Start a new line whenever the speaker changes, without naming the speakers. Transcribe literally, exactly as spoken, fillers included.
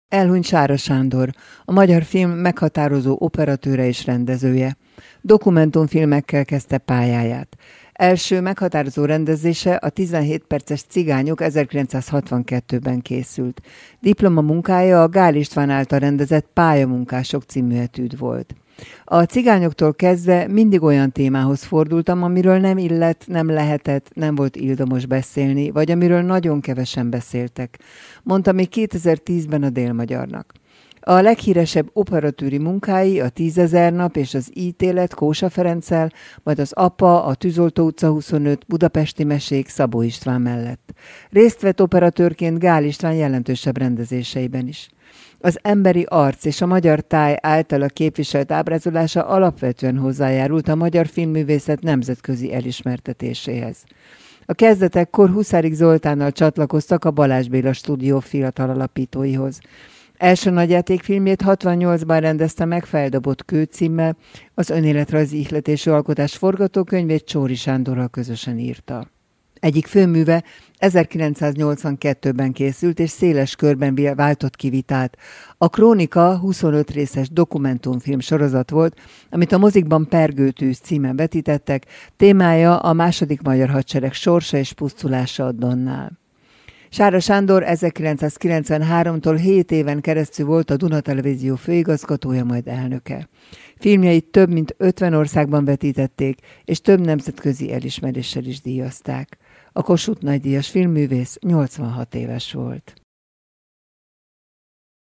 Elhunyt Sára Sándor, a magyar film meghatározó operatőre és rendezője. Dokumentumfilmekkel kezdte pályáját. Első meghatározó rendezése a tizenhét perces Cigányok ezerkilencszázhatvankettőben készült. Diplomamunkája a Gál István által rendezett Pályamunkások című etűd volt. A cigányoktól kezdve mindig olyan témához fordultam, amiről nem illett, nem lehetett, nem volt ildomos beszélni, vagy amiről nagyon kevesen beszéltek, mondta még kétezer-tízben a Dél-Magyarnak. A leghíresebb operatőri munkái a Tízezer nap és az Ítélet Kósa Ferenccel, majd az Apa, a Tűzoltó utca huszonöt, Budapesti mesék Szabó István mellett. Részt vett operatőrként Gál István jelentősebb rendezéseiben is. Az emberi arc és a magyar táj általa képviselt ábrázolása alapvetően hozzájárult a magyar filmművészet nemzetközi elismertetéséhez. A kezdetekkor Huszárik Zoltánnal csatlakoztak a Balázs Béla Stúdió fiatal alapítóihoz. Első nagyjátékfilmjét hatvannyolcban rendezte meg Feldobott kő címmel, az önéletrajzi ihletésű alkotás forgatókönyvét Csóri Sándorral közösen írta. Egyik főműve ezerkilencszáznyolcvankettőben készült és széles körben váltott ki vitát. A Krónika huszonöt részes dokumentumfilm sorozat volt, amit a mozikban Pergőtűz címen vetítettek, témája a második magyar hadsereg sorsa és pusztulása a Donnál. Sára Sándor ezerkilencszázkilencvenháromtól hét éven keresztül volt a Duna Televízió főigazgatója, majd elnöke. Filmjeit több mint ötven országban vetítették, és több nemzetközi elismeréssel is díjazták. A Kossuth nagydíjas filmművész nyolcvanhat éves volt.